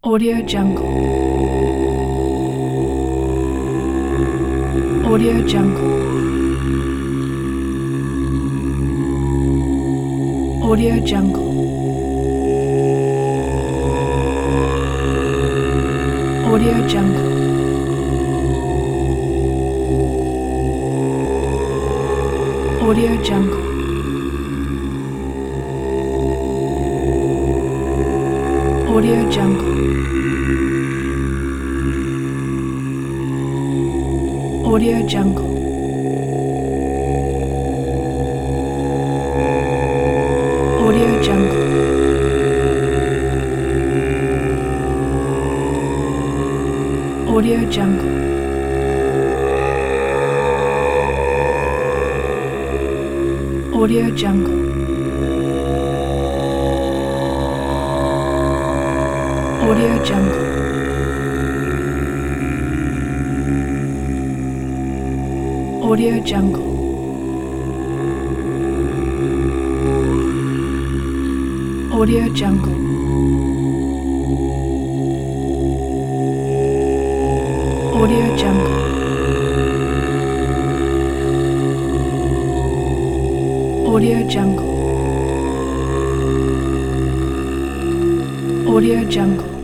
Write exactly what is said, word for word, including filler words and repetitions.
Audio Jungle. Audio Jungle. Audio Jungle. Audio Jungle. Audio Jungle. Audio Jungle. Audio Jungle. Audio Jungle. Audio Jungle. Audio Jungle. Audio Jungle. Audio Jungle. Audio Jungle. Audio Jungle. Audio Jungle. Audio Jungle.